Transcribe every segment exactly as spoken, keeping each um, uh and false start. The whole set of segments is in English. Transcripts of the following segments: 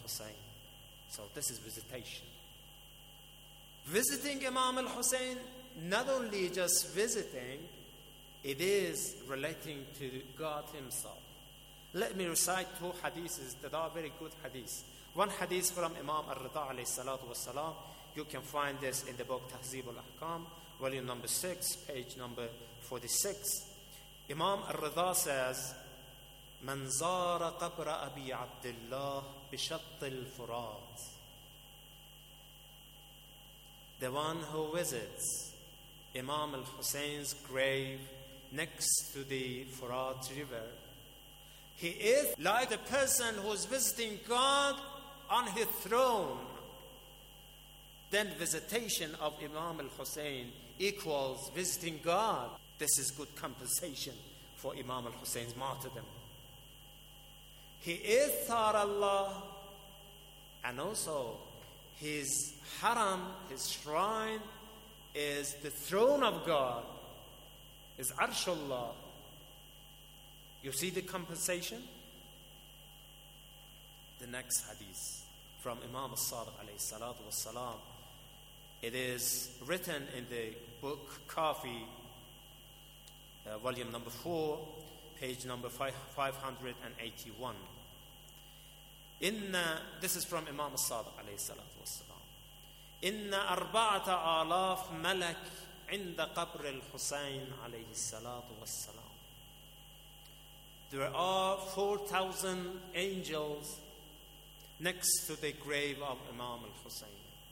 al-Hussein. So this is visitation. Visiting Imam al-Hussein, not only just visiting, it is relating to God himself. Let me recite two hadiths that are very good hadiths. One hadith from Imam al-Rida alayhi salatu wassalam. You can find this in the book Tahzib al-Ahkam, volume number six, page number forty-six. Imam al-Rida says, Man zara qabra Abi Abdullah bishatt al-Furat. The one who visits Imam al-Hussein's grave next to the Furat river, he is like the person who is visiting God on his throne. Then visitation of Imam al-Hussein equals visiting God. This is good compensation for Imam al-Hussein's martyrdom. He is Thar Allah, and also his haram, his shrine, is the throne of God, is Arshullah. You see the compensation? The next hadith from Imam al-Sadiq alayhi salatu wassalam. It is written in the book Kafi, uh, volume number four, page number five hundred eighty-one. Inna, this is from Imam al-Sadiq alayhi salatu wassalam. Inna arba'ata alaf malak inda qabr al-Husayn alayhi salatu wassalam. There are four thousand angels next to the grave of Imam al-Husayn.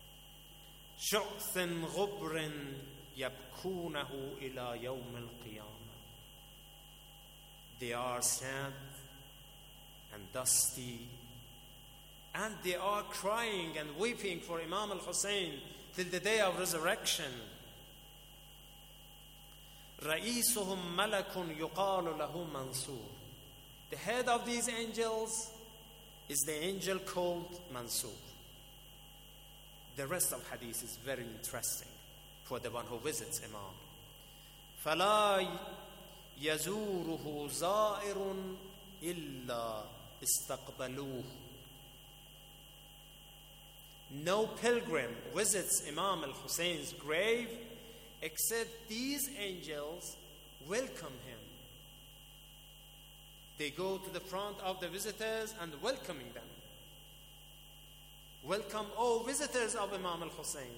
شعث غبر يبكونه إلى يوم القيامة. They are sad and dusty, and they are crying and weeping for Imam al-Husayn till the day of resurrection. رئيسهم ملك يقال له منصور. The head of these angels is the angel called Mansur. The rest of hadith is very interesting for the one who visits Imam. فَلَا يَزُورُهُ زَائِرٌ إِلَّا اسْتَقْبَلُوهُ. No pilgrim visits Imam al-Husayn's grave except these angels welcome him. They go to the front of the visitors and welcoming them. Welcome, all visitors of Imam al-Husayn.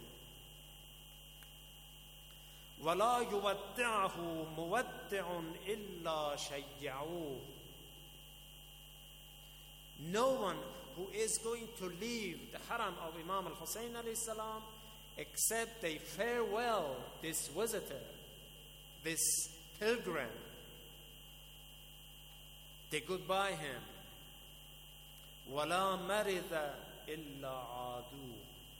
وَلَا يُوَدِّعَهُ مُوَدِّعٌ إِلَّا شَيَّعُوهُ. No one who is going to leave the haram of Imam al-Husayn alayhi salam except they farewell this visitor, this pilgrim. They goodbye him. وَلَا مَرِضَ إِلَّا عَادُوهُ.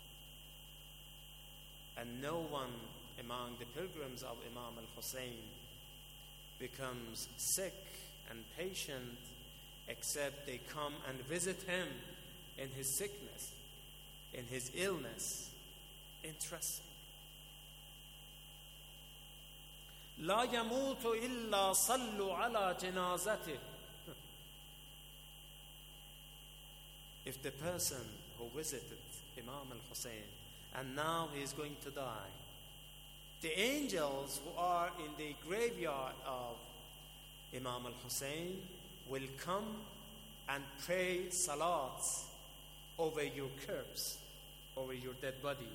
And no one among the pilgrims of Imam al-Husayn becomes sick and patient except they come and visit him in his sickness, in his illness. Interesting. لا يموت إلا صلوا على جنازته. If the person who visited Imam al-Husayn and now he is going to die, the angels who are in the graveyard of Imam al-Husayn will come and pray salats over your corpse, over your dead body.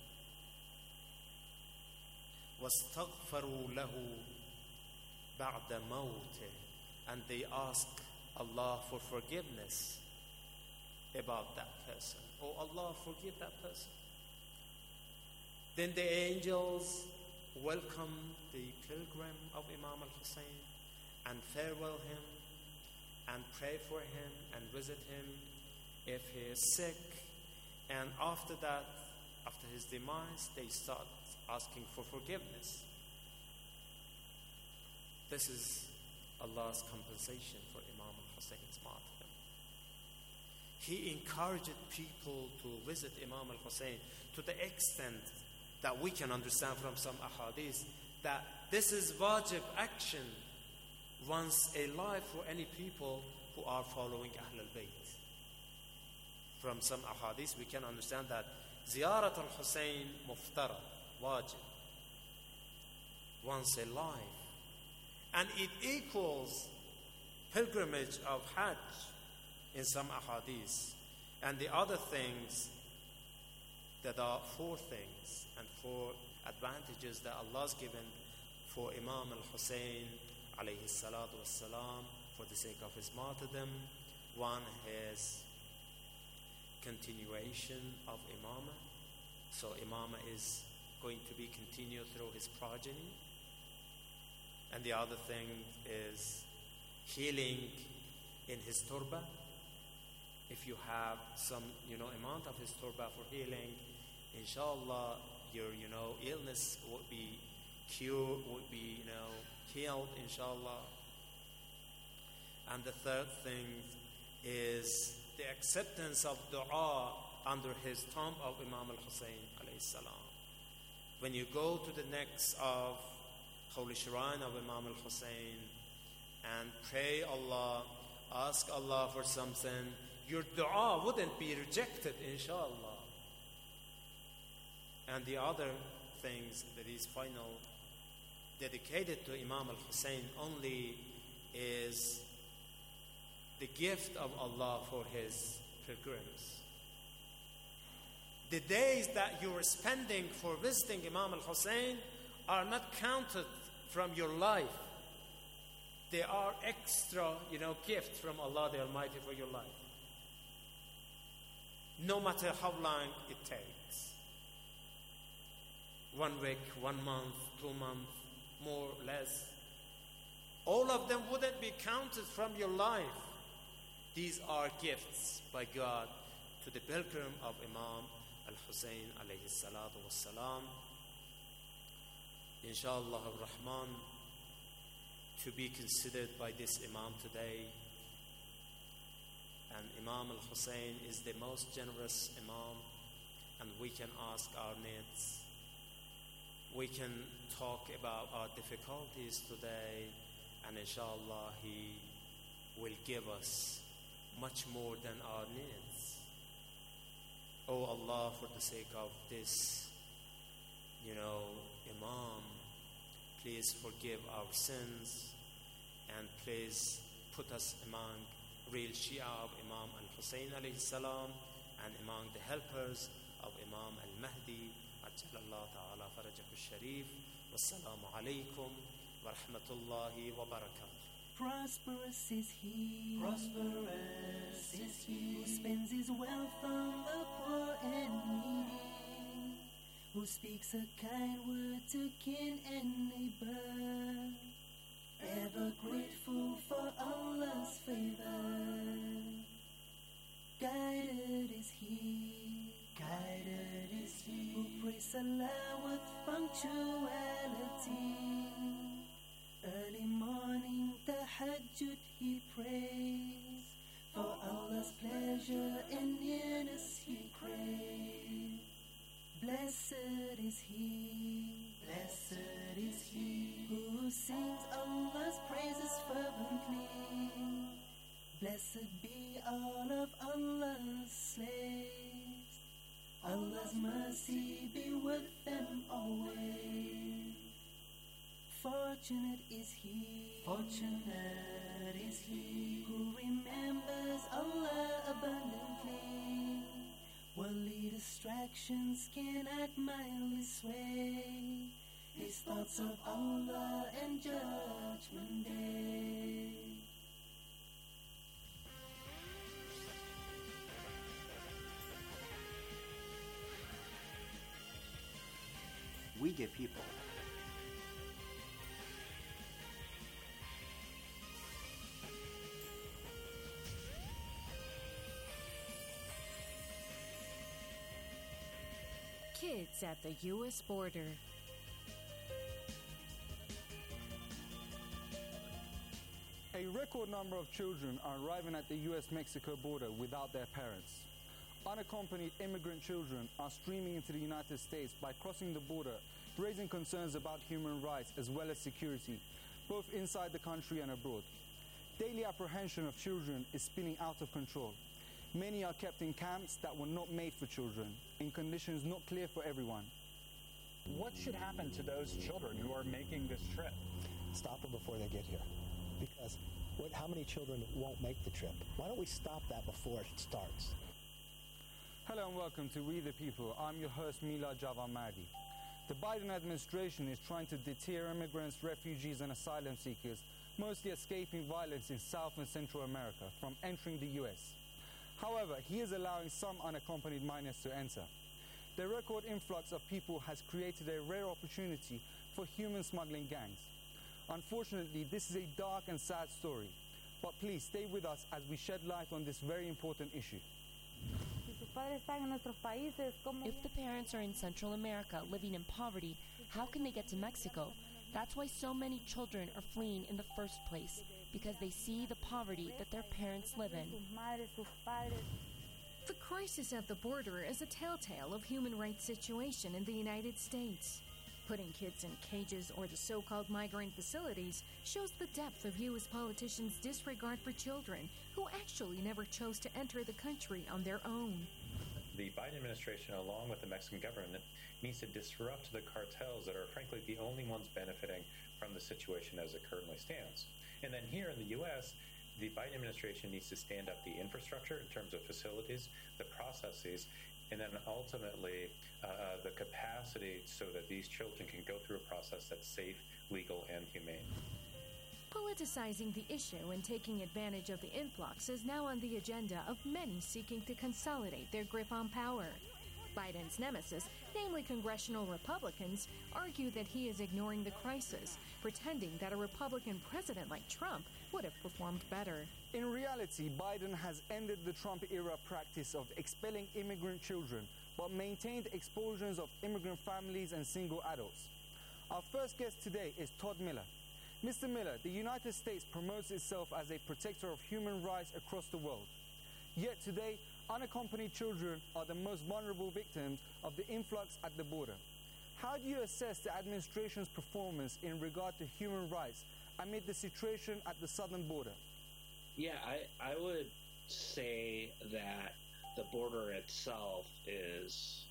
وَاسْتَغْفَرُوا لَهُ بَعْدَ مَوْتِهِ. And they ask Allah for forgiveness about that person. Oh Allah, forgive that person. Then the angels welcome the pilgrim of Imam al-Husayn and farewell him and pray for him and visit him if he is sick. And after that, after his demise, they start asking for forgiveness. This is Allah's compensation for Imam al-Husayn's martyrdom. He encouraged people to visit Imam al-Husayn to the extent that we can understand from some ahadith that this is wajib action once a life for any people who are following Ahl al-Bayt. from some ahadith, we can understand that Ziyarat al-Hussein muftara, wajib, once a life. And it equals pilgrimage of Hajj in some ahadith. And the other things, that are four things and four advantages that Allah has given for Imam al-Hussein alayhi salatu wassalam for the sake of his martyrdom. One is continuation of Imamah. So Imamah is going to be continued through his progeny. And the other thing is healing in his turba. If you have some, you know, amount of his turba for healing, inshallah, your, you know, illness would be cured, would be, you know, healed, inshallah. And the third thing is the acceptance of dua under his tomb of Imam al-Hussein alayhi salam. When you go to the next of Holy Shrine of Imam al-Hussein and pray Allah, ask Allah for something, your dua wouldn't be rejected, inshallah. And the other things that is final, dedicated to Imam al-Hussein only, is the gift of Allah for his pilgrims. The days that you are spending for visiting Imam al-Hussein are not counted from your life. They are extra, you know, gift from Allah the Almighty for your life. No matter how long it takes. One week, one month, two months, more, less. All of them wouldn't be counted from your life. These are gifts by God to the pilgrim of Imam al-Hussein alayhi salatu wassalam. Inshallah ar-Rahman, to be considered by this Imam today. And Imam al-Hussein is the most generous Imam, and we can ask our needs. We can talk about our difficulties today, and inshallah he will give us much more than our needs. Oh Allah, for the sake of this, you know, Imam, please forgive our sins, and please put us among real Shia of Imam al-Hussein alayhi salam, and among the helpers of Imam al-Mahdi ajjalallahu ta'ala farajahu al-sharif. Wassalamu alaykum wa rahmatullahi wa barakatuh. Prosperous is he, prosperous is he, who spends his wealth on the poor and needy, who speaks a kind word to kin and neighbor, ever grateful for Allah's favor. Guided is he, guided is he, who prays Allah with punctuality. Early morning tahajjud he prays, for Allah's pleasure and nearness he craves. Blessed is he, blessed is he, who sings Allah's praises fervently. Blessed be all of Allah's slaves, Allah's mercy be with them always. Fortunate is he, fortunate is he, who remembers Allah abundantly. Worldly distractions cannot mildly sway his thoughts of Allah and Judgment Day. We give people. Kids at the U S border. A record number of children are arriving at the U S Mexico border without their parents. Unaccompanied immigrant children are streaming into the United States by crossing the border, raising concerns about human rights as well as security, both inside the country and abroad. Daily apprehension of children is spinning out of control. Many are kept in camps that were not made for children, in conditions not clear for everyone. What should happen to those children who are making this trip? Stop them before they get here. Because what, how many children won't make the trip? Why don't we stop that before it starts? Hello and welcome to We the People. I'm your host, Milad Javan Mahdi. The Biden administration is trying to deter immigrants, refugees and asylum seekers, mostly escaping violence in South and Central America, from entering the U S. However, he is allowing some unaccompanied minors to enter. The record influx of people has created a rare opportunity for human smuggling gangs. Unfortunately, this is a dark and sad story, but please stay with us as we shed light on this very important issue. If the parents are in Central America living in poverty, how can they get to Mexico? That's why so many children are fleeing in the first place, because they see the poverty that their parents live in. The crisis at the border is a telltale of human rights situation in the United States. Putting kids in cages or the so-called migrant facilities shows the depth of U S politicians' disregard for children who actually never chose to enter the country on their own. The Biden administration, along with the Mexican government, needs to disrupt the cartels that are, frankly, the only ones benefiting from the situation as it currently stands. And then here in the U S, the Biden administration needs to stand up the infrastructure in terms of facilities, the processes, and then ultimately uh, the capacity so that these children can go through a process that's safe, legal, and humane. Politicizing the issue and taking advantage of the influx is now on the agenda of many seeking to consolidate their grip on power. Biden's nemesis, namely congressional Republicans, argue that he is ignoring the crisis, pretending that a Republican president like Trump would have performed better. In reality, Biden has ended the Trump-era practice of expelling immigrant children, but maintained expulsions of immigrant families and single adults. Our first guest today is Todd Miller. Mister Miller, the United States promotes itself as a protector of human rights across the world. Yet today, unaccompanied children are the most vulnerable victims of the influx at the border. How do you assess the administration's performance in regard to human rights amid the situation at the southern border? Yeah, I, I would say that the border itself is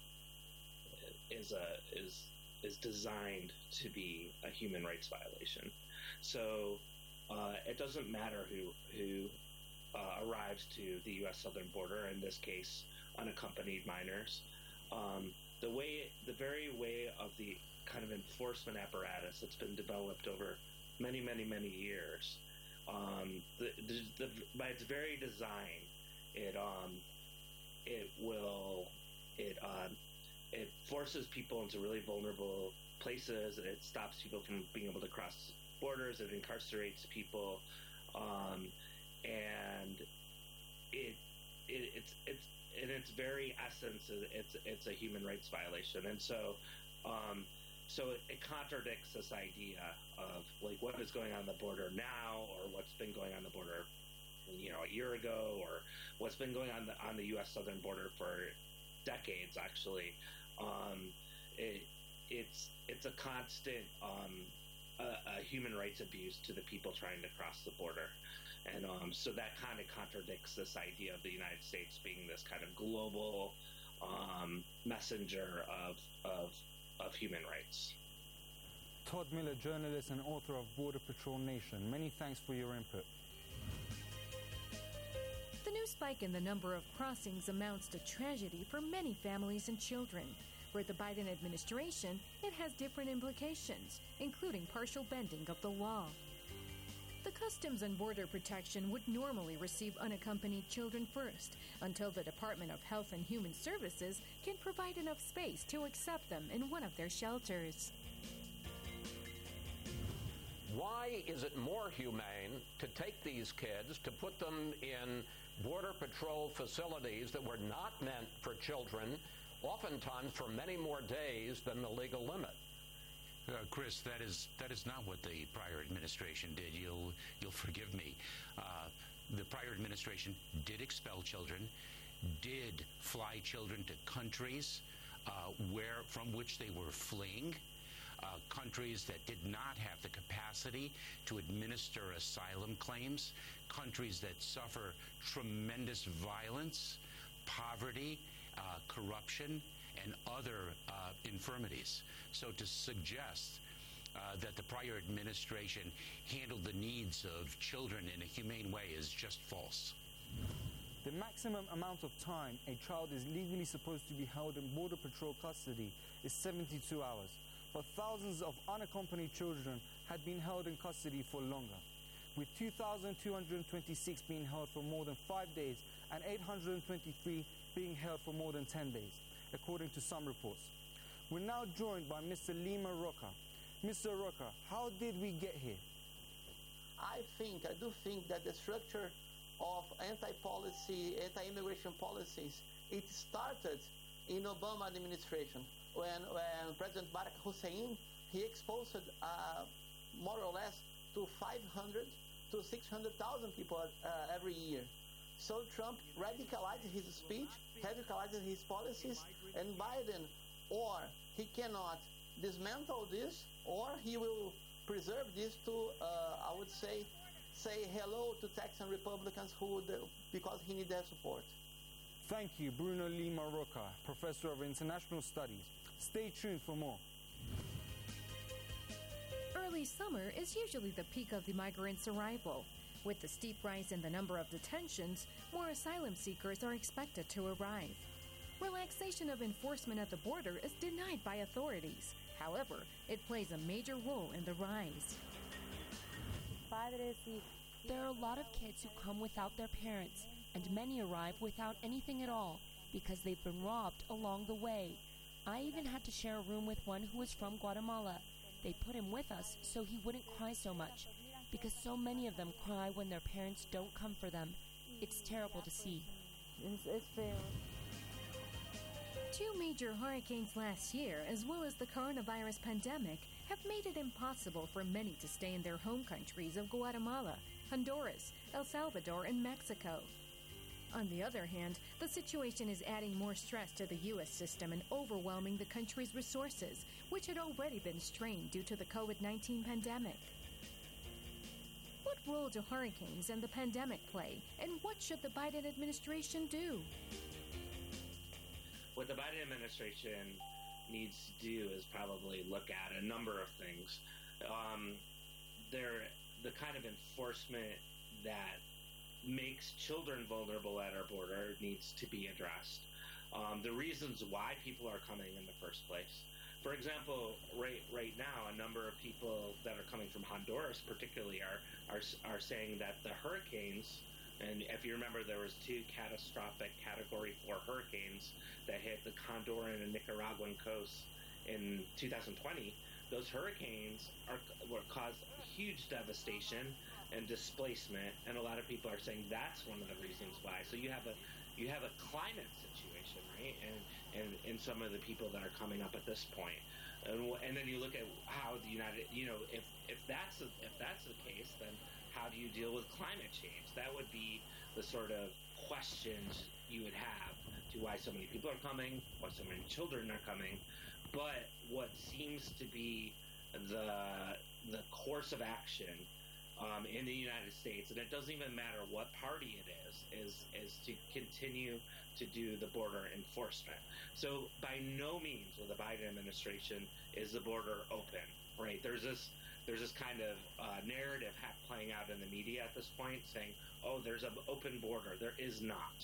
is a is is designed to be a human rights violation. So uh, it doesn't matter who who uh, arrives to the U S southern border. In this case, unaccompanied minors. Um, the way, the very way of the kind of enforcement apparatus that's been developed over many, many, many years. Um, the, the, the, by its very design, it um, it will it uh, it forces people into really vulnerable places. It stops people from being able to cross borders. It incarcerates people, um, and it, it it's it's in its very essence, it's it's a human rights violation. And so. Um, So it, it contradicts this idea of like what is going on the border now, or what's been going on the border, you know, a year ago, or what's been going on the on the U S southern border for decades. Actually, um, it it's it's a constant um, a, a human rights abuse to the people trying to cross the border, and um, so that kind of contradicts this idea of the United States being this kind of global um, messenger of of. of human rights. Todd Miller, journalist and author of Border Patrol Nation. Many thanks for your input. The new spike in the number of crossings amounts to tragedy for many families and children. For the Biden administration, it has different implications, including partial bending of the law. The Customs and Border Protection would normally receive unaccompanied children first, until the Department of Health and Human Services can provide enough space to accept them in one of their shelters. Why is it more humane to take these kids, to put them in Border Patrol facilities that were not meant for children, oftentimes for many more days than the legal limit? Uh, Chris, that is that is not what the prior administration did. You'll you'll forgive me. Uh, the prior administration did expel children, did fly children to countries uh, where from which they were fleeing. uh, countries that did not have the capacity to administer asylum claims, countries that suffer tremendous violence, poverty, uh, corruption, and other uh, infirmities. So to suggest uh, that the prior administration handled the needs of children in a humane way is just false. The maximum amount of time a child is legally supposed to be held in Border Patrol custody is seventy-two hours, but thousands of unaccompanied children had been held in custody for longer, with two thousand two hundred twenty-six being held for more than five days and eight hundred twenty-three being held for more than ten days, according to some reports. We're now joined by Mister Lima Roca. Mister Roca, how did we get here? I think, I do think that the structure of anti-policy, anti-immigration policies, it started in Obama administration when, when President Barack Hussein, he exposed uh, more or less to five hundred to six hundred thousand people uh, every year. So Trump radicalized his speech, radicalized his policies, and Biden, or he cannot dismantle this, or he will preserve this to, uh, I would say, say hello to Texan Republicans who would, uh, because he needs their support. Thank you, Bruno Lima Roca, Professor of International Studies. Stay tuned for more. Early summer is usually the peak of the migrants' arrival. With the steep rise in the number of detentions, more asylum seekers are expected to arrive. Relaxation of enforcement at the border is denied by authorities. However, it plays a major role in the rise. There are a lot of kids who come without their parents, and many arrive without anything at all because they've been robbed along the way. I even had to share a room with one who was from Guatemala. They put him with us so he wouldn't cry so much, because so many of them cry when their parents don't come for them. It's terrible to see. Two major hurricanes last year, as well as the coronavirus pandemic, have made it impossible for many to stay in their home countries of Guatemala, Honduras, El Salvador, and Mexico. On the other hand, the situation is adding more stress to the U S system and overwhelming the country's resources, which had already been strained due to the COVID nineteen pandemic. What role do hurricanes and the pandemic play, and what should the Biden administration do? What the Biden administration needs to do is probably look at a number of things. Um, there, the kind of enforcement that makes children vulnerable at our border needs to be addressed. Um, the reasons why people are coming in the first place. For example, right right now, a number of people that are coming from Honduras, particularly, are are are saying that the hurricanes. And if you remember, there was two catastrophic Category four hurricanes that hit the Honduran and Nicaraguan coasts in two thousand twenty. Those hurricanes are were caused huge devastation and displacement, and a lot of people are saying that's one of the reasons why. So you have a you have a climate situation, right? And and and some of the people that are coming up at this point, and and then you look at how the United, you know, if if that's a, if that's the case, then how do you deal with climate change? That would be the sort of questions you would have to why so many people are coming, why so many children are coming. But what seems to be the the course of action um, in the United States, and it doesn't even matter what party it is, is is to continue to do the border enforcement. So by no means with the Biden administration is the border open, right? There's this There's this kind of uh, narrative ha- playing out in the media at this point saying, oh, there's an open border. There is not.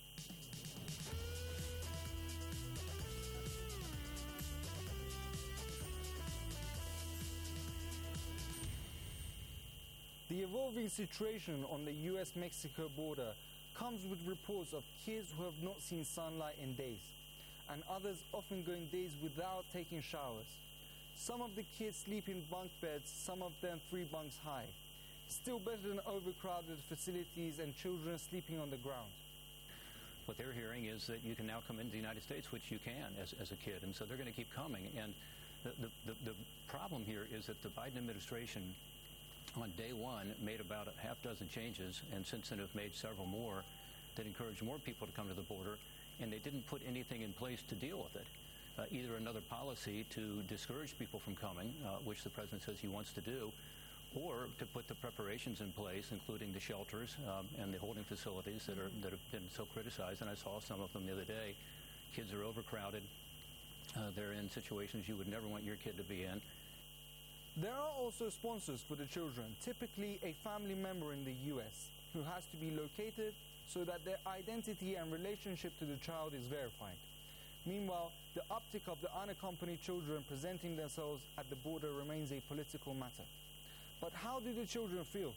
The evolving situation on the U S Mexico border comes with reports of kids who have not seen sunlight in days, and others often going days without taking showers. Some of the kids sleep in bunk beds, some of them three bunks high. Still better than overcrowded facilities and children sleeping on the ground. What they're hearing is that you can now come into the United States, which you can as, as a kid, and so they're going to keep coming. And the, the, the, the problem here is that the Biden administration on day one made about a half dozen changes, and since then have made several more that encourage more people to come to the border, and they didn't put anything in place to deal with it. uh, either another policy to discourage people from coming, uh, which the president says he wants to do, or to put the preparations in place, including the shelters um, and the holding facilities that are that have been so criticized. And I saw some of them the other day. Kids are overcrowded. Uh, they're in situations you would never want your kid to be in. There are also sponsors for the children, typically a family member in the U S, who has to be located so that their identity and relationship to the child is verified. Meanwhile, the uptick of the unaccompanied children presenting themselves at the border remains a political matter. But how do the children feel?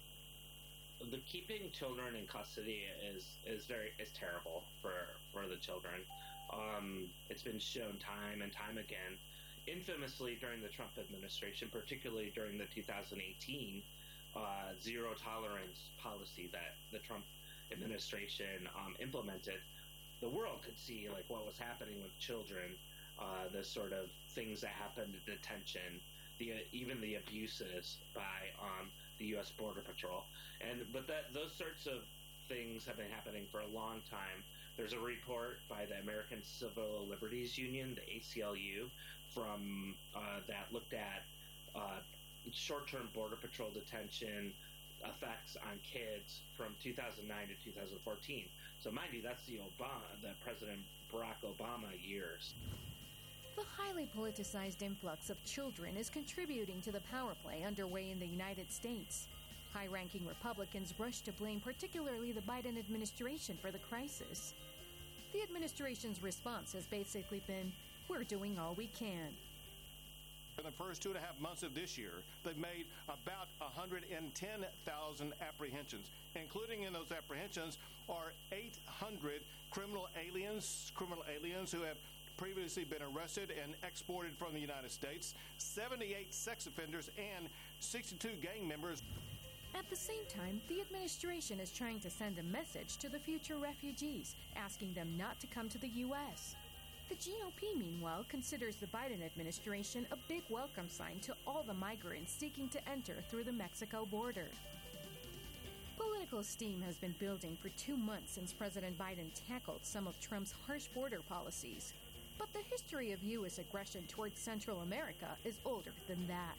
The keeping children in custody is is very is terrible for for the children. Um, it's been shown time and time again, infamously during the Trump administration, particularly during the two thousand eighteen uh, zero tolerance policy that the Trump administration um, implemented. The world could see like what was happening with children, uh, the sort of things that happened in detention, the uh, even the abuses by um, the U S Border Patrol, and but that those sorts of things have been happening for a long time. There's a report by the American Civil Liberties Union, the A C L U, from uh, that looked at uh, short-term Border Patrol detention effects on kids from two thousand nine to two thousand fourteen. So mind you, that's the Obama, the President Barack Obama years. The highly politicized influx of children is contributing to the power play underway in the United States. High-ranking Republicans rush to blame particularly the Biden administration for the crisis. The administration's response has basically been, we're doing all we can. In the first two and a half months of this year, they've made about one hundred ten thousand apprehensions. Including in those apprehensions are eight hundred criminal aliens, criminal aliens who have previously been arrested and exported from the United States, seventy-eight sex offenders, and sixty-two gang members. At the same time, the administration is trying to send a message to the future refugees, asking them not to come to the U S The G O P, meanwhile, considers the Biden administration a big welcome sign to all the migrants seeking to enter through the Mexico border. Political steam has been building for two months since President Biden tackled some of Trump's harsh border policies. But the history of U S aggression towards Central America is older than that.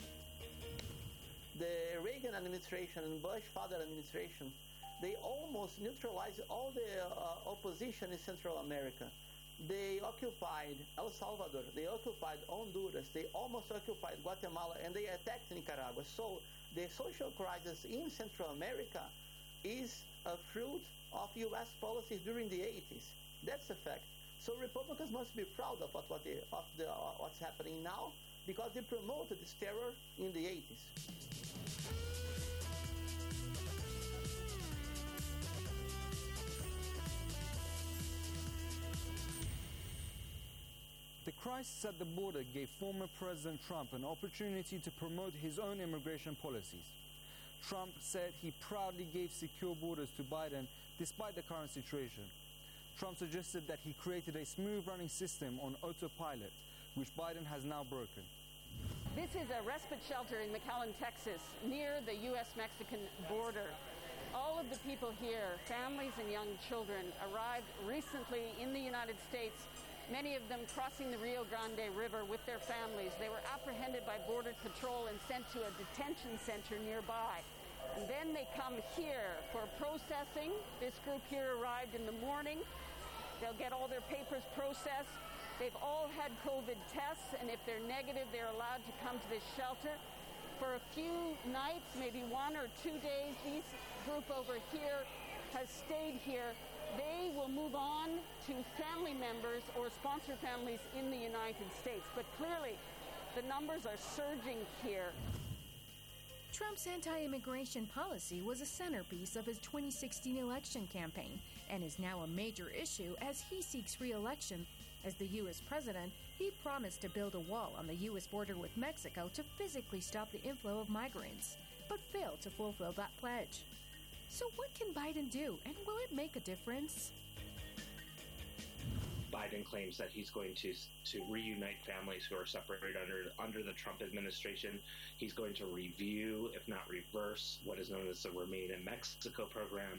The Reagan administration and Bush father administration, they almost neutralized all the uh, opposition in Central America. They occupied El Salvador, they occupied Honduras, they almost occupied Guatemala, and they attacked Nicaragua. So the social crisis in Central America is a fruit of U S policies during the eighties. That's a fact. So Republicans must be proud of what, what they, of the, uh, what's happening now, because they promoted this terror in the eighties. The crisis at the border gave former President Trump an opportunity to promote his own immigration policies. Trump said he proudly gave secure borders to Biden despite the current situation. Trump suggested that he created a smooth-running system on autopilot, which Biden has now broken. This is a respite shelter in McAllen, Texas, near the U S Mexican border. All of the people here, families and young children, arrived recently in the United States, many of them crossing the Rio Grande River with their families. They were apprehended by Border Patrol and sent to a detention center nearby. And then they come here for processing. This group here arrived in the morning. They'll get all their papers processed. They've all had COVID tests, and if they're negative, they're allowed to come to this shelter. For a few nights, maybe one or two days, this group over here has stayed here. They will move on to family members or sponsor families in the United States. But clearly, the numbers are surging here. Trump's anti-immigration policy was a centerpiece of his twenty sixteen election campaign and is now a major issue as he seeks re-election. As the U S president, he promised to build a wall on the U S border with Mexico to physically stop the inflow of migrants, but failed to fulfill that pledge. So what can Biden do, and will it make a difference? Biden claims that he's going to to reunite families who are separated under under the Trump administration. He's going to review, if not reverse, what is known as the Remain in Mexico program.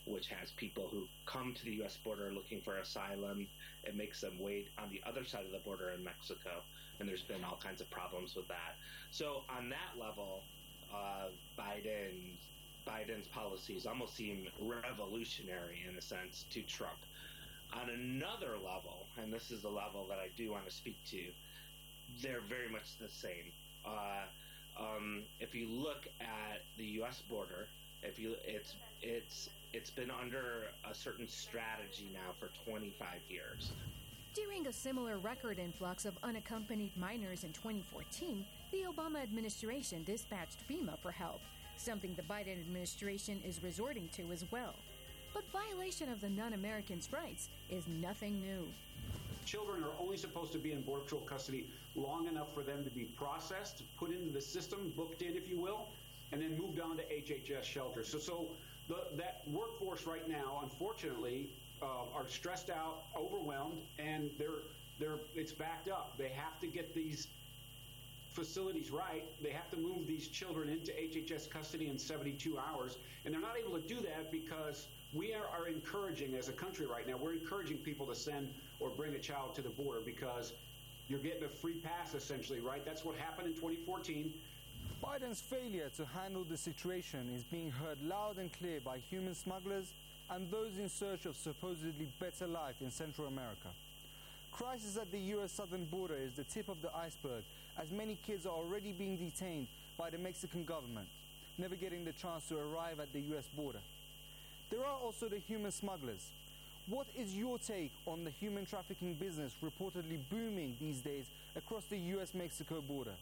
which has people who come to the U S border looking for asylum. It makes them wait on the other side of the border in Mexico, and there's been all kinds of problems with that. So on that level, uh, Biden, Biden's policies almost seem revolutionary in a sense to Trump. On another level, and this is the level that I do want to speak to, they're very much the same. Uh, um, if you look at the U S border, if you it's it's it's been under a certain strategy now for twenty-five years. During a similar record influx of unaccompanied minors in twenty fourteen, the Obama administration dispatched FEMA for help, something the Biden administration is resorting to as well. But violation of the non-Americans' rights is nothing new. Children are only supposed to be in Border Patrol custody long enough for them to be processed, put into the system, booked in, if you will, and then moved on to H H S shelters. So, so the, that workforce right now, unfortunately, uh, are stressed out, overwhelmed, and they're they're it's backed up. They have to get these facilities right. They have to move these children into H H S custody in seventy-two hours, and they're not able to do that because we are, are encouraging, as a country right now, we're encouraging people to send or bring a child to the border because you're getting a free pass, essentially, right? That's what happened in twenty fourteen. Biden's failure to handle the situation is being heard loud and clear by human smugglers and those in search of supposedly better life in Central America. Crisis at the U S southern border is the tip of the iceberg, as many kids are already being detained by the Mexican government, never getting the chance to arrive at the U S border. There are also the human smugglers. What is your take on the human trafficking business reportedly booming these days across the U S Mexico border?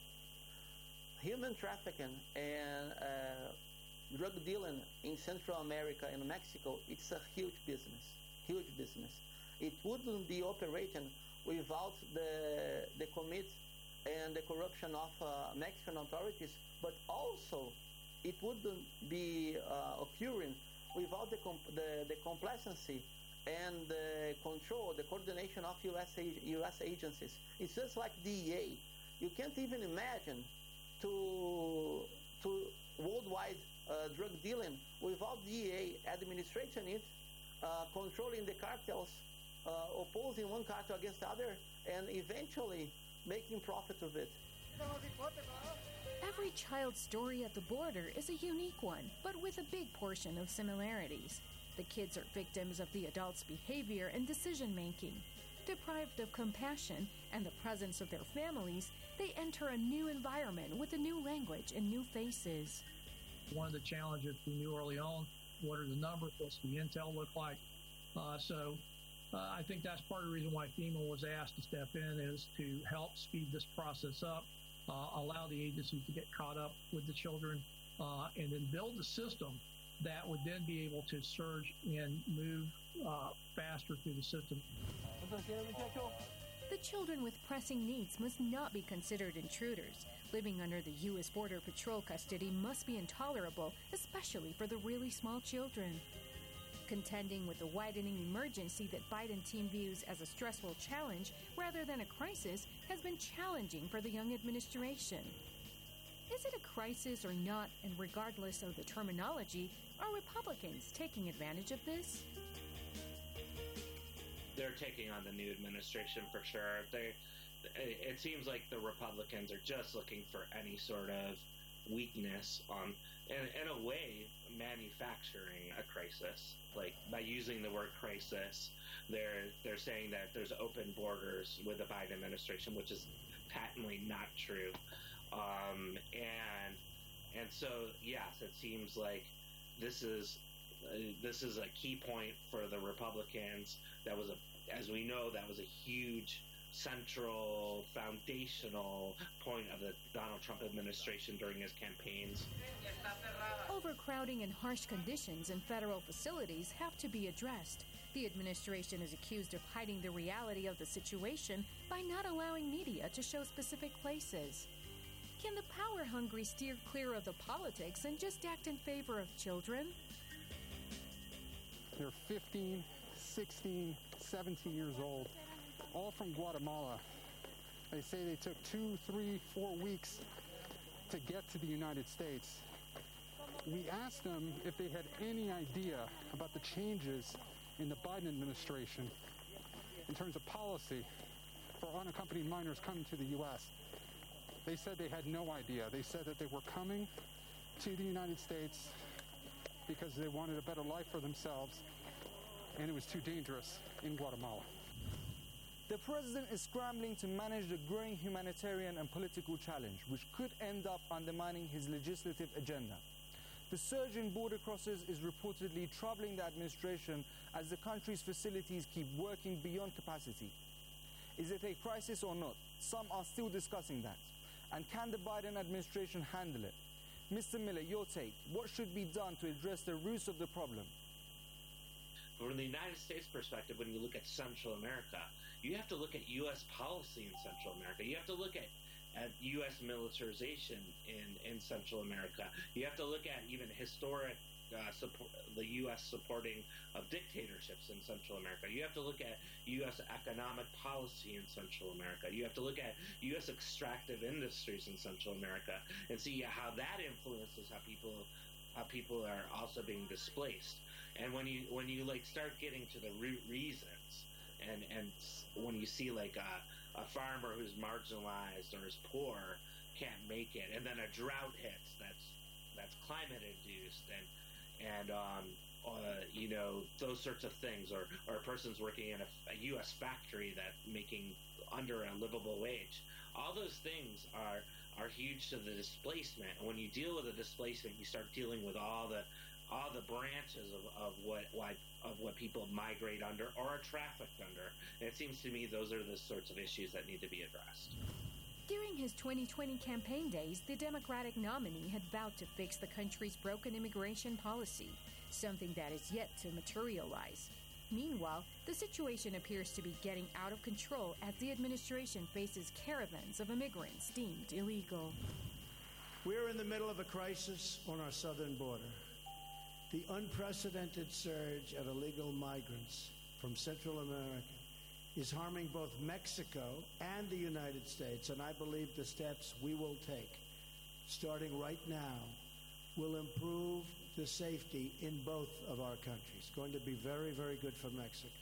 Human trafficking and uh, drug dealing in Central America and Mexico, it's a huge business, huge business. It wouldn't be operating without the, the commit and the corruption of uh, Mexican authorities, but also it wouldn't be uh, occurring without the, comp the, the complacency and the control, the coordination of U S, U S agencies. It's just like D E A. You can't even imagine to, to worldwide uh, drug dealing without D E A administrating it, uh, controlling the cartels, uh, opposing one cartel against the other, and eventually making profit of it. Every child's story at the border is a unique one, but with a big portion of similarities. The kids are victims of the adults' behavior and decision-making. Deprived of compassion and the presence of their families, they enter a new environment with a new language and new faces. One of the challenges we knew early on, what are the numbers, what's the intel look like? Uh, so uh, I think that's part of the reason why FEMA was asked to step in, is to help speed this process up, uh, allow the agencies to get caught up with the children, uh, and then build a system that would then be able to surge and move uh, faster through the system. The children with pressing needs must not be considered intruders. Living under the U S Border Patrol custody must be intolerable, especially for the really small children. Contending with the widening emergency that Biden team views as a stressful challenge rather than a crisis has been challenging for the young administration. Is it a crisis or not, and regardless of the terminology, are Republicans taking advantage of this? They're taking on the new administration for sure. They, it seems like the Republicans are just looking for any sort of weakness on, in, in a way, manufacturing a crisis. Like, by using the word crisis, they're they're saying that there's open borders with the Biden administration, which is patently not true. Um, and and so yes, it seems like this is uh, this is a key point for the Republicans. That was a, as we know, that was a huge central foundational point of the Donald Trump administration during his campaigns. Overcrowding and harsh conditions in federal facilities have to be addressed. The administration is accused of hiding the reality of the situation by not allowing media to show specific places. Can the power-hungry steer clear of the politics and just act in favor of children? They're fifteen, sixteen, seventeen years old, all from Guatemala. They say they took two, three, four weeks to get to the United States. We asked them if they had any idea about the changes in the Biden administration in terms of policy for unaccompanied minors coming to the U S. They said they had no idea. They said that they were coming to the United States because they wanted a better life for themselves, and it was too dangerous in Guatemala. The president is scrambling to manage the growing humanitarian and political challenge, which could end up undermining his legislative agenda. The surge in border crossers is reportedly troubling the administration as the country's facilities keep working beyond capacity. Is it a crisis or not? Some are still discussing that. And can the Biden administration handle it? Mister Miller, your take. What should be done to address the roots of the problem? From the United States perspective, when you look at Central America, you have to look at U S policy in Central America. You have to look at, at U S militarization in, in Central America. You have to look at even historic uh, support, the U S supporting of dictatorships in Central America. You have to look at U S economic policy in Central America. You have to look at U S extractive industries in Central America and see how that influences how people how people are also being displaced. And when you when you like start getting to the root reasons, and and when you see like a, a farmer who's marginalized or is poor can't make it, and then a drought hits that's that's climate induced, and and um, uh, you know, those sorts of things, or or a person's working in a, a U S factory that making under a livable wage. All those things are are huge to the displacement. And when you deal with the displacement, you start dealing with all the all the branches of, of what why of what people migrate under or are trafficked under. And it seems to me those are the sorts of issues that need to be addressed. During his twenty twenty campaign days, the Democratic nominee had vowed to fix the country's broken immigration policy, something that is yet to materialize. Meanwhile, the situation appears to be getting out of control as the administration faces caravans of immigrants deemed illegal. We're in the middle of a crisis on our southern border. The unprecedented surge of illegal migrants from Central America is harming both Mexico and the United States, and I believe the steps we will take, starting right now, will improve the safety in both of our countries. Going to be very, very good for Mexico.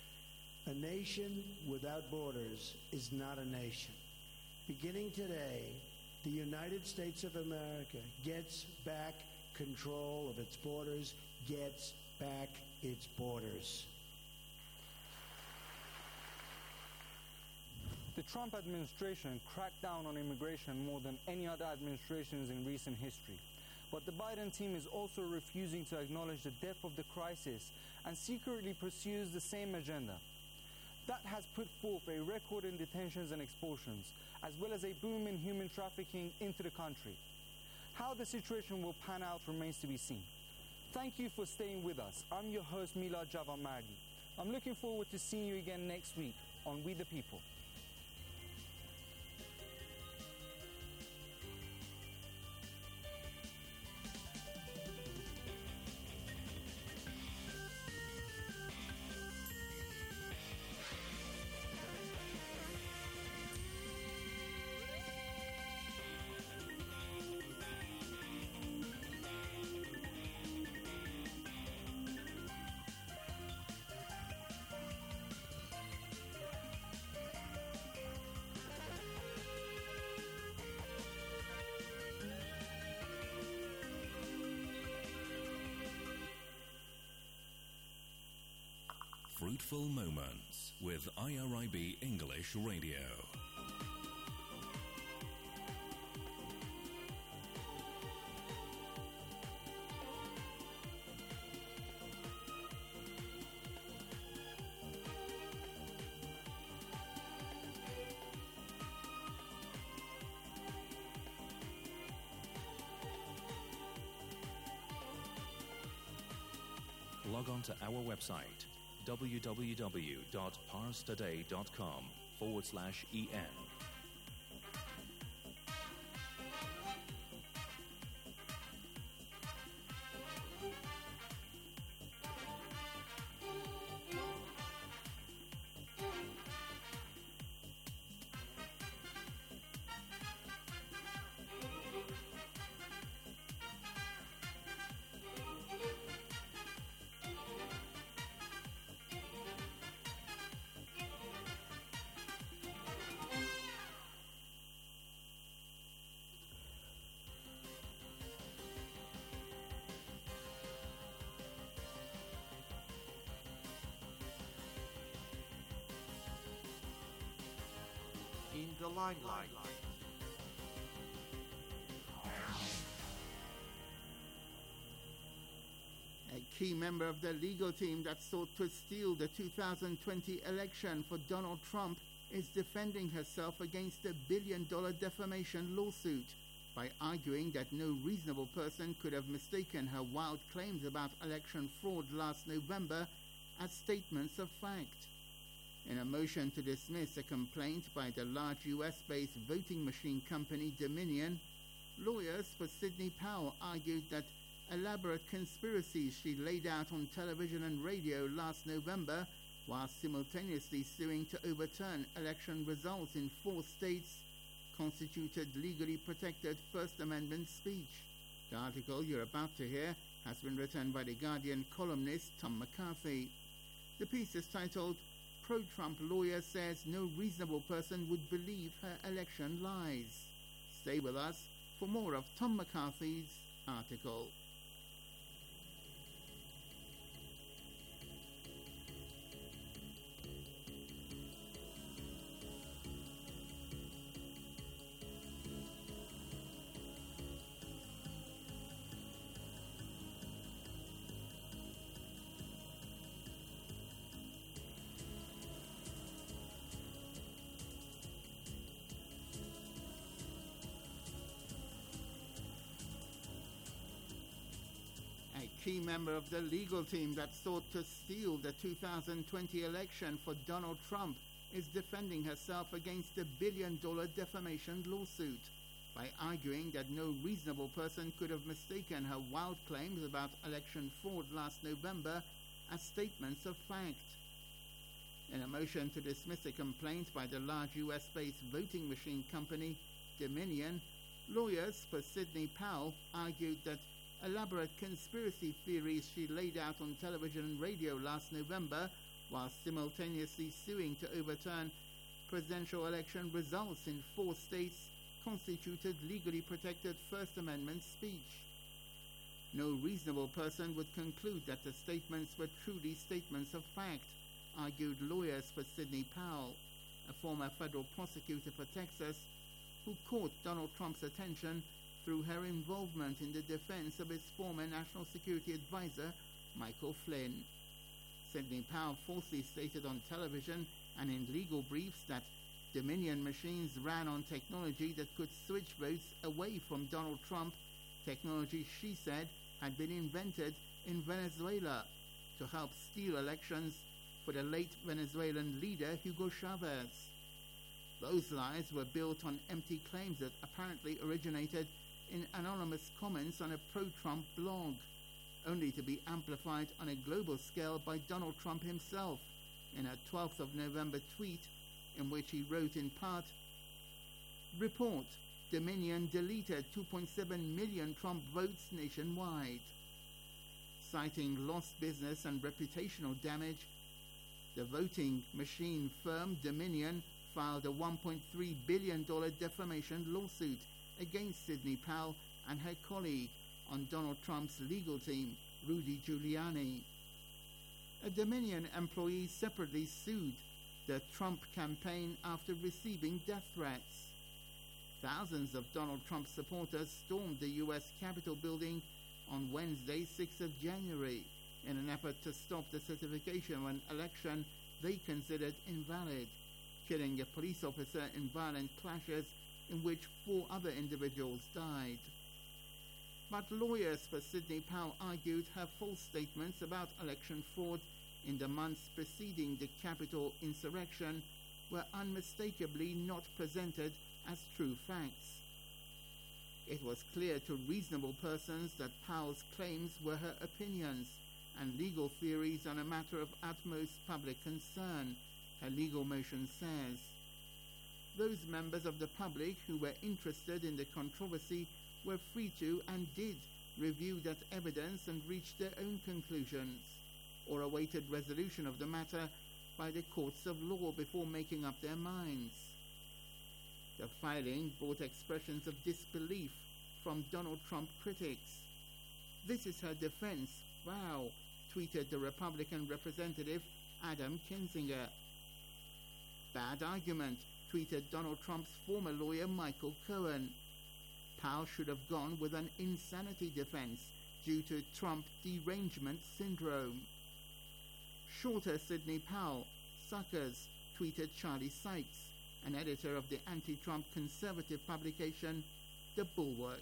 A nation without borders is not a nation. Beginning today, the United States of America gets back control of its borders, gets back its borders. The Trump administration cracked down on immigration more than any other administrations in recent history. But the Biden team is also refusing to acknowledge the depth of the crisis and secretly pursues the same agenda. That has put forth a record in detentions and expulsions, as well as a boom in human trafficking into the country. How the situation will pan out remains to be seen. Thank you for staying with us. I'm your host, Milad Javamargi. I'm looking forward to seeing you again next week on We the People. Fruitful Moments with I R I B English Radio. Log on to our website w w w dot pars today dot com forward slash en. in the limelight. A key member of the legal team that sought to steal the two thousand twenty election for Donald Trump is defending herself against a billion-dollar defamation lawsuit by arguing that no reasonable person could have mistaken her wild claims about election fraud last November as statements of fact. In a motion to dismiss a complaint by the large U S-based voting machine company Dominion, lawyers for Sidney Powell argued that elaborate conspiracies she laid out on television and radio last November, while simultaneously suing to overturn election results in four states, constituted legally protected First Amendment speech. The article you're about to hear has been written by The Guardian columnist Tom McCarthy. The piece is titled, "Pro-Trump Lawyer Says No Reasonable Person Would Believe Her Election Lies." Stay with us for more of Tom McCarthy's article. A key member of the legal team that sought to steal the two thousand twenty election for Donald Trump is defending herself against a billion-dollar defamation lawsuit by arguing that no reasonable person could have mistaken her wild claims about election fraud last November as statements of fact. In a motion to dismiss a complaint by the large U S-based voting machine company Dominion, lawyers for Sidney Powell argued that elaborate conspiracy theories she laid out on television and radio last November, while simultaneously suing to overturn presidential election results in four states, constituted legally protected First Amendment speech. No reasonable person would conclude that the statements were truly statements of fact, argued lawyers for Sidney Powell, a former federal prosecutor for Texas, who caught Donald Trump's attention through her involvement in the defense of his former national security advisor, Michael Flynn. Sidney Powell falsely stated on television and in legal briefs that Dominion machines ran on technology that could switch votes away from Donald Trump, technology she said had been invented in Venezuela to help steal elections for the late Venezuelan leader Hugo Chavez. Those lies were built on empty claims that apparently originated in anonymous comments on a pro-Trump blog, only to be amplified on a global scale by Donald Trump himself in a twelfth of November tweet in which he wrote in part, "Report, Dominion deleted two point seven million Trump votes nationwide." Citing lost business and reputational damage, the voting machine firm Dominion filed a one point three billion dollars defamation lawsuit against Sidney Powell and her colleague on Donald Trump's legal team, Rudy Giuliani. A Dominion employee separately sued the Trump campaign after receiving death threats. Thousands of Donald Trump supporters stormed the U S Capitol building on Wednesday, sixth of January, in an effort to stop the certification of an election they considered invalid, killing a police officer in violent clashes in which four other individuals died. But lawyers for Sidney Powell argued her false statements about election fraud in the months preceding the Capitol insurrection were unmistakably not presented as true facts. It was clear to reasonable persons that Powell's claims were her opinions and legal theories on a matter of utmost public concern, her legal motion says. Those members of the public who were interested in the controversy were free to and did review that evidence and reach their own conclusions, or awaited resolution of the matter by the courts of law before making up their minds. The filing brought expressions of disbelief from Donald Trump critics. "This is her defense, wow," tweeted the Republican representative Adam Kinzinger. "Bad argument," tweeted Donald Trump's former lawyer Michael Cohen. Powell should have gone with an insanity defense due to Trump derangement syndrome. Shorter Sidney Powell, suckers, tweeted Charlie Sykes, an editor of the anti-Trump conservative publication The Bulwark.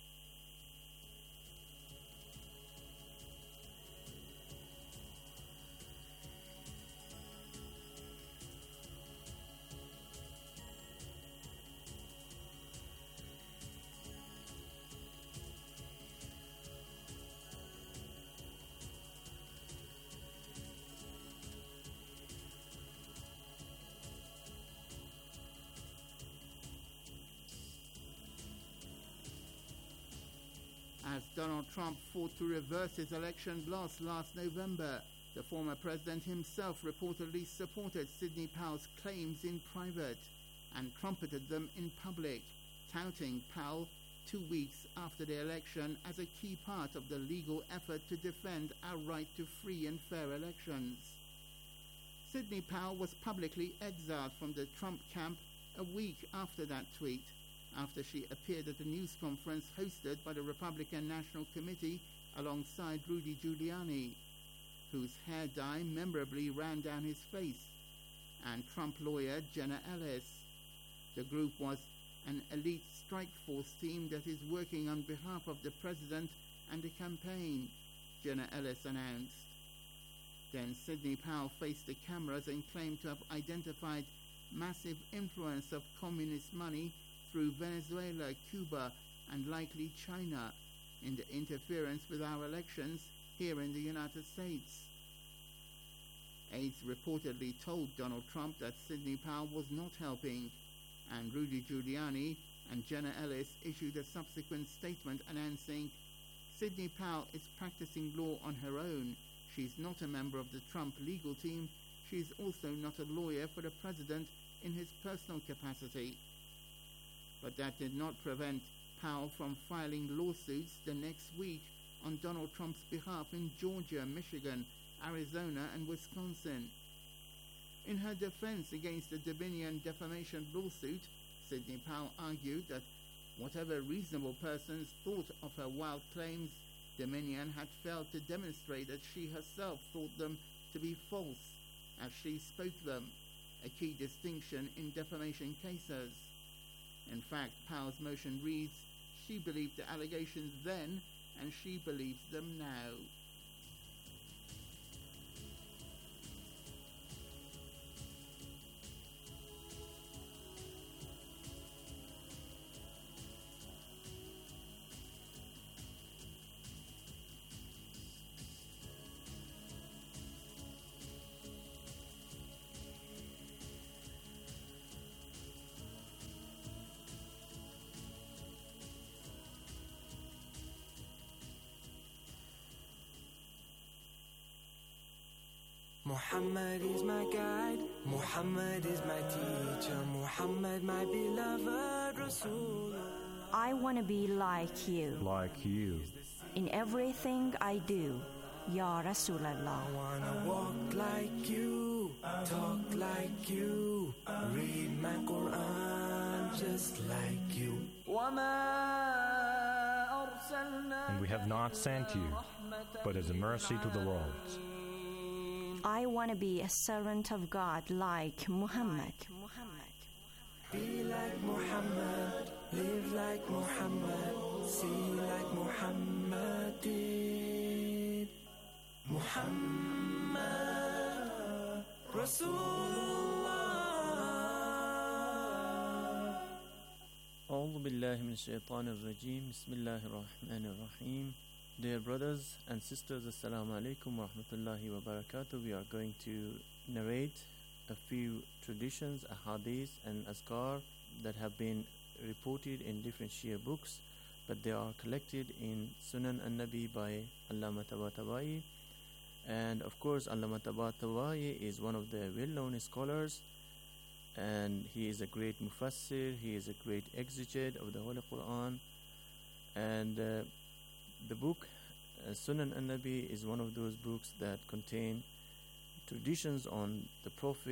As Donald Trump fought to reverse his election loss last November, the former president himself reportedly supported Sidney Powell's claims in private and trumpeted them in public, touting Powell two weeks after the election as a key part of the legal effort to defend our right to free and fair elections. Sidney Powell was publicly exiled from the Trump camp a week after that tweet, after she appeared at a news conference hosted by the Republican National Committee alongside Rudy Giuliani, whose hair dye memorably ran down his face, and Trump lawyer Jenna Ellis. The group was an elite strike force team that is working on behalf of the president and the campaign, Jenna Ellis announced. Then Sidney Powell faced the cameras and claimed to have identified massive influence of communist money through Venezuela, Cuba, and likely China in the interference with our elections here in the United States. Aides reportedly told Donald Trump that Sidney Powell was not helping, and Rudy Giuliani and Jenna Ellis issued a subsequent statement announcing, "Sidney Powell is practicing law on her own. She's not a member of the Trump legal team. She's also not a lawyer for the president in his personal capacity." But that did not prevent Powell from filing lawsuits the next week on Donald Trump's behalf in Georgia, Michigan, Arizona, and Wisconsin. In her defense against the Dominion defamation lawsuit, Sidney Powell argued that whatever reasonable persons thought of her wild claims, Dominion had failed to demonstrate that she herself thought them to be false as she spoke them, a key distinction in defamation cases. In fact, Powell's motion reads, she believed the allegations then, and she believes them now. Muhammad is my guide, Muhammad is my teacher, Muhammad my beloved Rasul. I want to be like you. Like you. In everything I do, Ya Rasulallah. I want to walk like you, talk like you, read my Quran just like you. And we have not sent you, but as a mercy to the worlds. I want to be a servant of God like Muhammad. Be like Muhammad, live like Muhammad, see like Muhammad did. Muhammad Rasulullah. A'udhu billahi min shaitanir rajim. Bismillahir rahmanir rahim. Dear brothers and sisters, Assalamu alaikum wa rahmatullahi wa barakatuh. We are going to narrate a few traditions, ahadith and azkar that have been reported in different Shia books, but they are collected in Sunan an-Nabi by Allama Tabatabai. And of course, Allama Tabatabai is one of the well-known scholars, and he is a great mufassir, he is a great exegete of the Holy Quran. And uh, the book uh, Sunan an-Nabi is one of those books that contain traditions on the prophets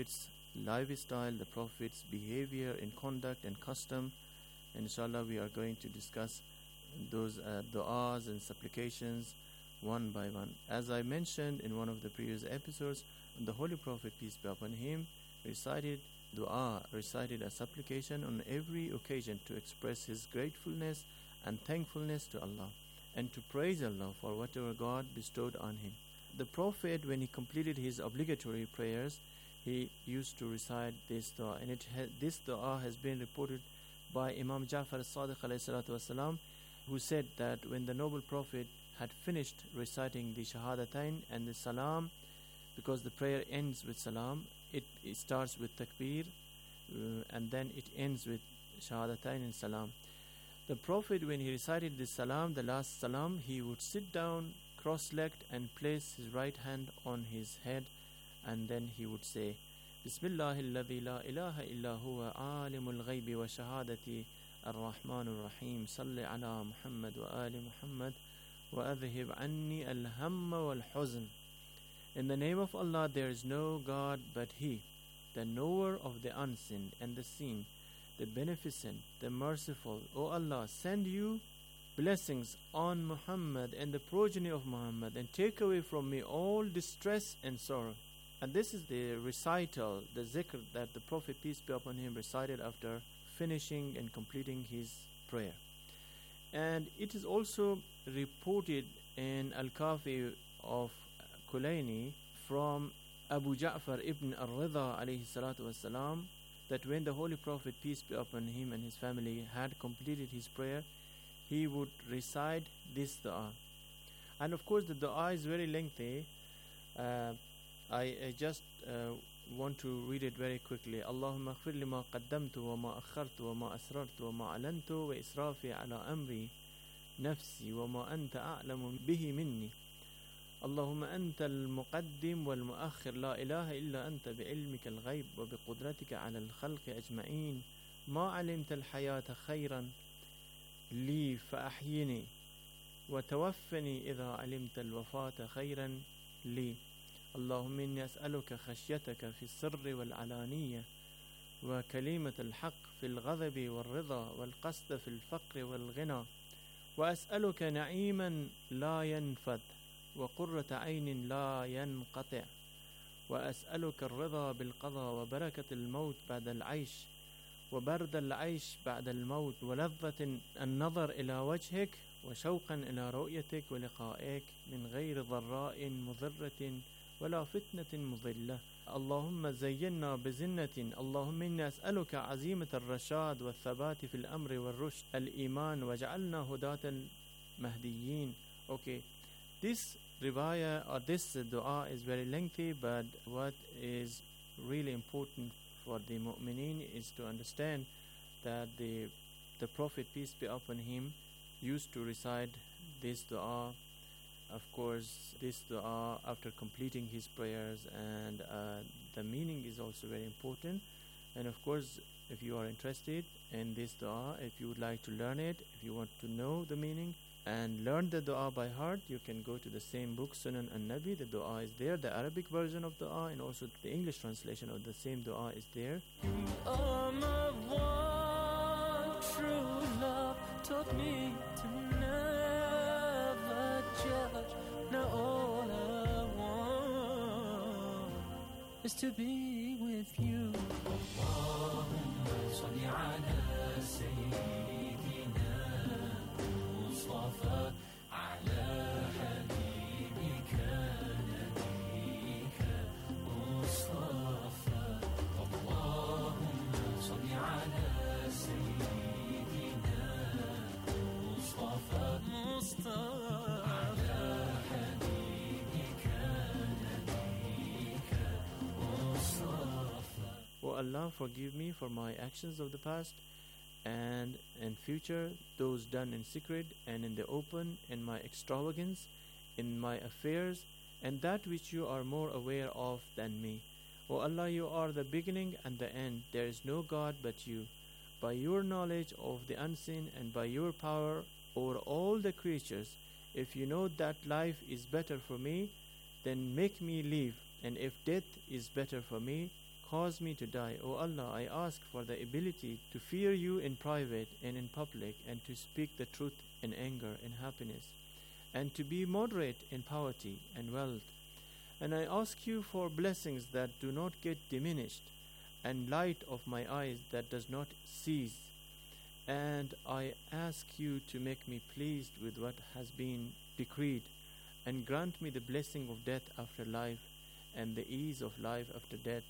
lifestyle, the Prophet's behavior in conduct and custom. And inshallah, we are going to discuss those uh, du'as and supplications one by one. As I mentioned in one of the previous episodes, the Holy Prophet, peace be upon him, recited dua, recited a supplication on every occasion to express his gratefulness and thankfulness to Allah and to praise Allah for whatever God bestowed on him. The Prophet, when he completed his obligatory prayers, he used to recite this dua, and it ha- this dua has been reported by Imam Ja'far as-Sadiq alayhi salatu wasalam, who said that when the noble Prophet had finished reciting the Shahadatain and the Salam, because the prayer ends with Salam, it, it starts with Takbir, uh, and then it ends with Shahadatain and Salam. The Prophet, when he recited the Salam, the last Salam, he would sit down cross-legged and place his right hand on his head, and then he would say, Bismillahil ladhi la ilaha illa huwa alimul ghaybi wa shahadati ar-Rahmanur Rahim, salli ala Muhammad wa ali Muhammad wa adhhib anni al-hamma wal-huzn. In the name of Allah, there is no God but He, the knower of the unseen and the seen, the beneficent, the merciful. O Allah, send you blessings on Muhammad and the progeny of Muhammad, and take away from me all distress and sorrow. And this is the recital, the zikr that the Prophet, peace be upon him, recited after finishing and completing his prayer. And it is also reported in Al-Kafi of Kulaini from Abu Ja'far ibn al-Ridha alayhi salatu wasalam, that when the Holy Prophet, peace be upon him, and his family had completed his prayer, he would recite this dua. And of course the dua is very lengthy. Uh, I, I just uh, want to read it very quickly. Allahumma aghfir lima qaddamtu wa ma akhartu wa ma asrartu wa ma alantu wa israfi ala amri nafsi wa ma anta a'lamu bihi minni. اللهم أنت المقدم والمؤخر لا إله إلا أنت بعلمك الغيب وبقدرتك على الخلق أجمعين ما علمت الحياة خيرا لي فأحيني وتوفني إذا علمت الوفاة خيرا لي اللهم إني أسألك خشيتك في السر والعلانية وكلمة الحق في الغضب والرضا والقصد في الفقر والغنى وأسألك نعيما لا ينفد وقرة عين لا ينقطع وأسألك الرضا بالقضاء وبركة الموت بعد العيش وبرد العيش بعد الموت ولذة النظر إلى وجهك وشوقا إلى رؤيتك ولقائك من غير ضراء مضرة ولا فتنة مضلة اللهم زينا بزنة اللهم إني أسألك عزيمة الرشاد والثبات في الأمر والرشد الإيمان واجعلنا هداة المهديين. Okay, this riwayah or this dua is very lengthy, but what is really important for the mu'mineen is to understand that the the Prophet, peace be upon him, used to recite this dua. Of course, this dua after completing his prayers, and uh, the meaning is also very important. And of course, if you are interested in this dua, if you would like to learn it, if you want to know the meaning and learn the dua by heart, you can go to the same book, Sunan an-Nabi. The dua is there, the Arabic version of dua, and also the English translation of the same dua is there. Oh, my one true love taught me to never judge. Now all I want is to be with you. Allahumma salli ala sayyidina Mustafa ala habibika nabiyika Mustafa. Allahumma salli ala sayyidina Mustafa Mustafa. O Allah, forgive me for my actions of the past and in future, those done in secret and in the open, in my extravagance, in my affairs, and that which you are more aware of than me. O Allah, you are the beginning and the end. There is no God but you. By your knowledge of the unseen and by your power over all the creatures, if you know that life is better for me, then make me live, and if death is better for me, cause me to die. O Allah, I ask for the ability to fear you in private and in public, and to speak the truth in anger and happiness, and to be moderate in poverty and wealth. And I ask you for blessings that do not get diminished, and light of my eyes that does not cease. And I ask you to make me pleased with what has been decreed, and grant me the blessing of death after life, and the ease of life after death,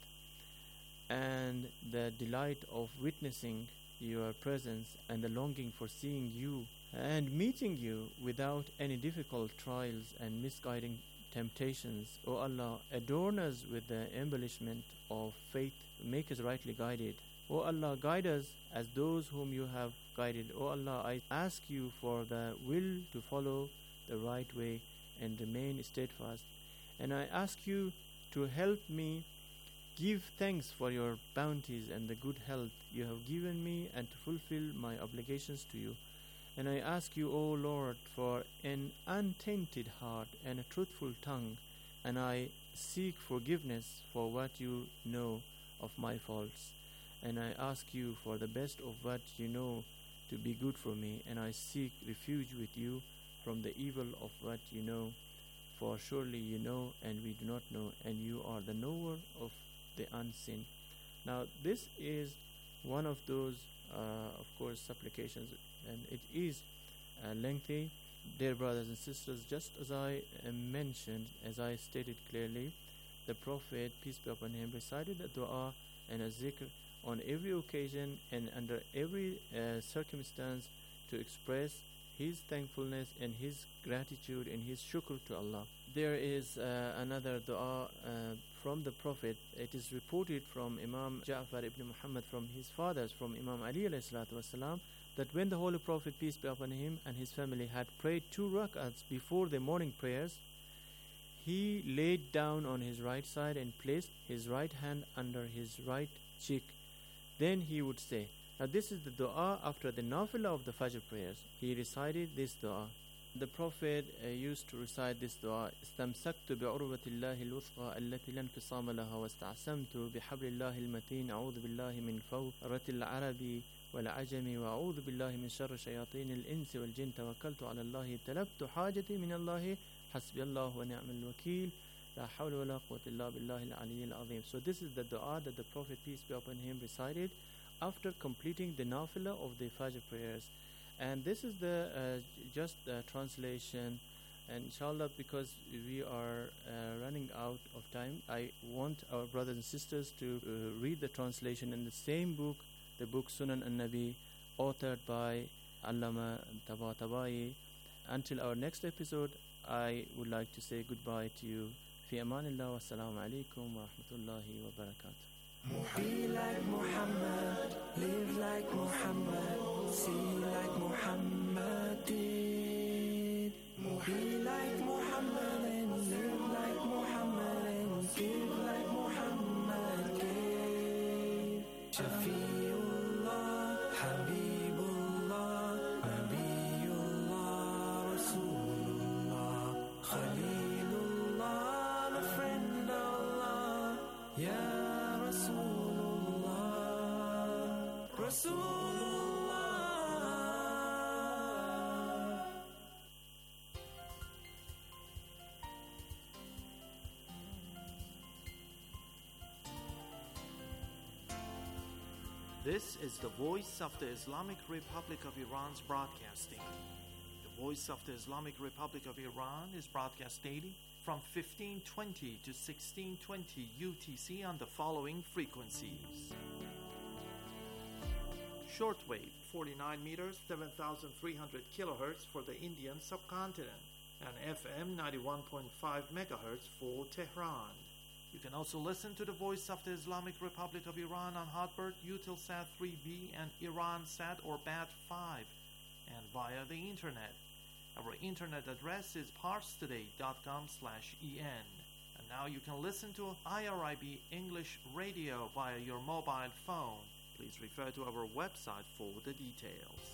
and the delight of witnessing your presence, and the longing for seeing you and meeting you without any difficult trials and misguiding temptations. O Allah, adorn us with the embellishment of faith, make us rightly guided. O Allah, guide us as those whom you have guided. O Allah, I ask you for the will to follow the right way and remain steadfast. And I ask you to help me give thanks for your bounties and the good health you have given me, and to fulfill my obligations to you. And I ask you, O Lord, for an untainted heart and a truthful tongue, and I seek forgiveness for what you know of my faults. And I ask you for the best of what you know to be good for me, and I seek refuge with you from the evil of what you know. For surely you know, and we do not know, and you are the knower of the unseen. Now this is one of those, uh, of course, supplications, and it is uh, lengthy. Dear brothers and sisters, just as I uh, mentioned, as I stated clearly, the Prophet, peace be upon him, recited a dua and a zikr on every occasion and under every uh, circumstance to express his thankfulness and his gratitude and his shukr to Allah. There is uh, another dua uh, from the Prophet. It is reported from Imam Ja'far ibn Muhammad from his fathers, from Imam Ali alayhi salatu wasalam, that when the Holy Prophet, peace be upon him, and his family had prayed two rak'ats before the morning prayers, he laid down on his right side and placed his right hand under his right cheek. Then he would say, now this is the dua after the nafilah of the Fajr prayers. He recited this dua. The Prophet uh, used to recite this dua: استمسكت بعروة الله الوثقى التي لا انفصام لها واستعصمت بحبل الله المتين أعوذ بالله من فورة العرب والعجم وأعوذ بالله من شر شياطين الإنس والجن توكلت على الله طلبت حاجتي من الله حسبي الله ونعم الوكيل لا حول ولا قوة إلا بالله العلي العظيم. So this is the dua that the Prophet, peace be upon him, recited after completing the nafilah of the Fajr prayers. And this is the uh, just uh, translation, and inshallah, because we are uh, running out of time, I want our brothers and sisters to uh, read the translation in the same book, the book Sunan al-Nabi, authored by Allama Tabatabai. Until our next episode, I would like to say goodbye to you. Fi amanillah wa assalamu alaikum wa rahmatullahi wa barakatuh. Be like Muhammad, live like Muhammad, see like Muhammad did. Be like Muhammad and live like Muhammad and give like Muhammad gave. Shafiullah, Habibullah, Nabiullah, Rasulullah, Khalilullah, the friend of Allah, Ya Rasulullah, Rasulullah. This is the Voice of the Islamic Republic of Iran's broadcasting. The Voice of the Islamic Republic of Iran is broadcast daily from fifteen twenty to sixteen twenty U T C on the following frequencies. Shortwave, forty-nine meters, seven thousand three hundred kilohertz for the Indian subcontinent, and F M ninety-one point five megahertz for Tehran. You can also listen to the Voice of the Islamic Republic of Iran on Hotbird, Eutelsat three B, and Iransat or B A T five, and via the internet. Our internet address is parstoday dot com slash en. And now you can listen to I R I B English Radio via your mobile phone. Please refer to our website for the details.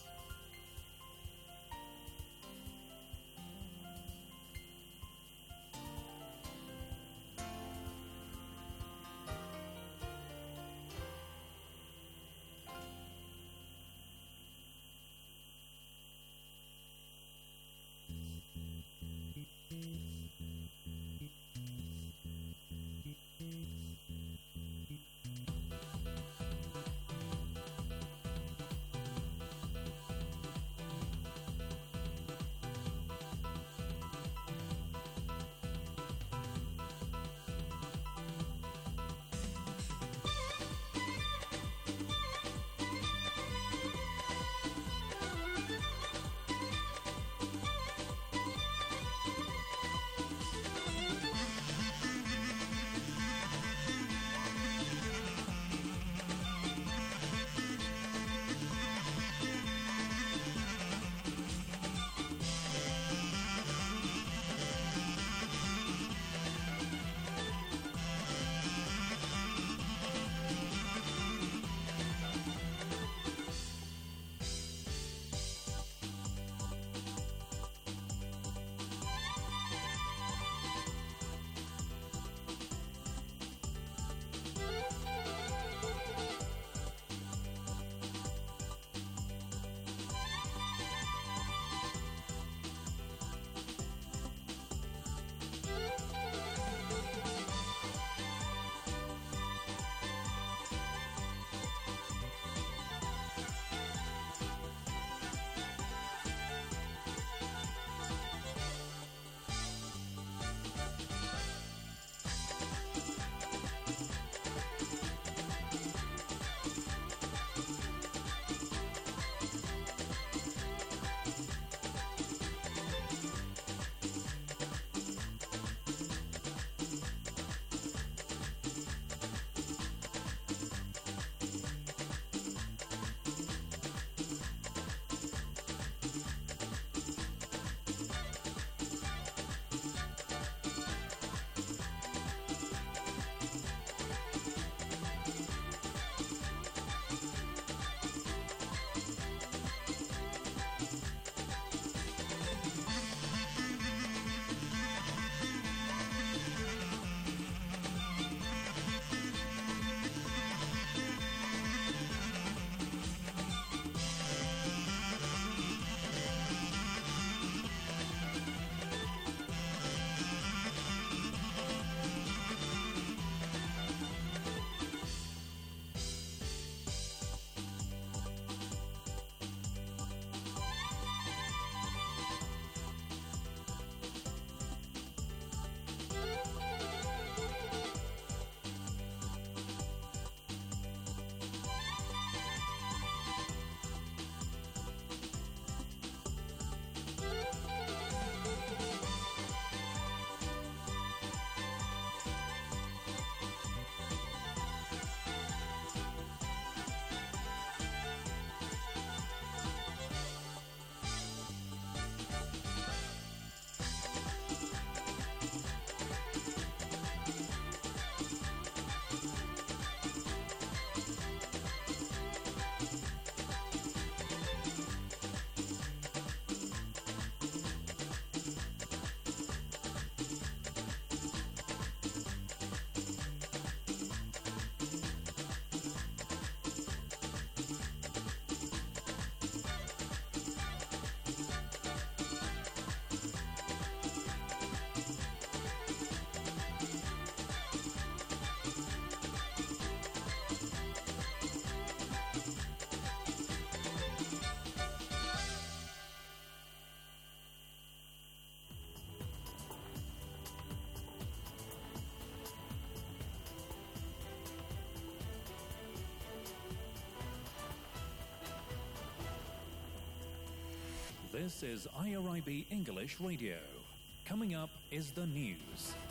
This is I R I B English Radio. Coming up is the news.